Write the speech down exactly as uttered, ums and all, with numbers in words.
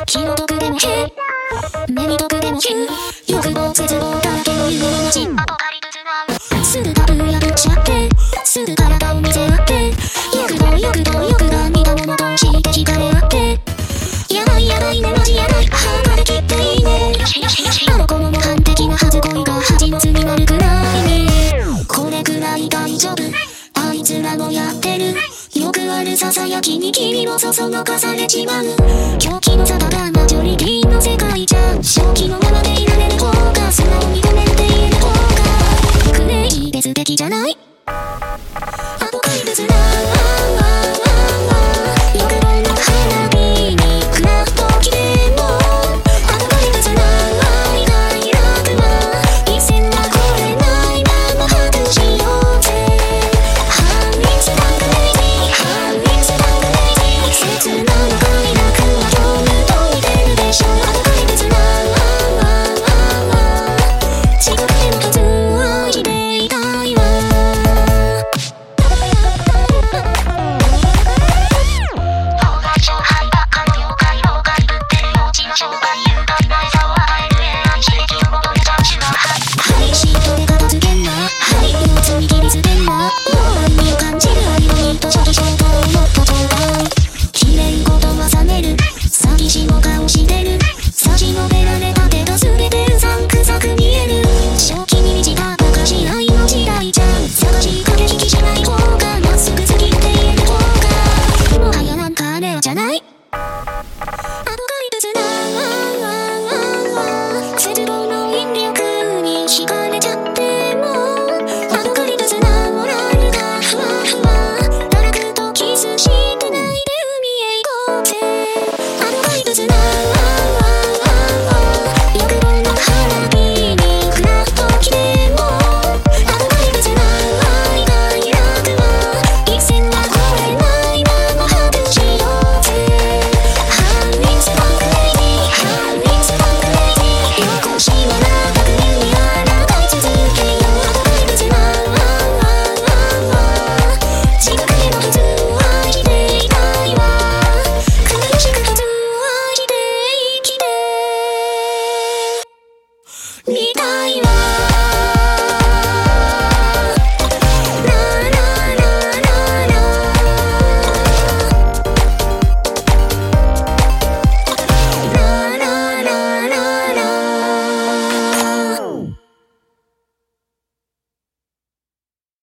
気の毒でもへ目に毒でもへ欲望絶望だらけの夢の街アポカリプスはすぐタブー破っちゃってすぐ体を見せ合って欲望欲望欲が似たもの同士で惹かれ合ってやばいやばいねマジやばい歯まで切っていいねあの子も模範的なはず恋が恥の巣になるくらいにこれくらい大丈夫あいつらもやってるよくあるささやきに君もそそのかされちまう狂気の沙汰がマジョリティの世界じゃ正気のままでいられる方が素直にごめんって言える方がクレイベス的じゃない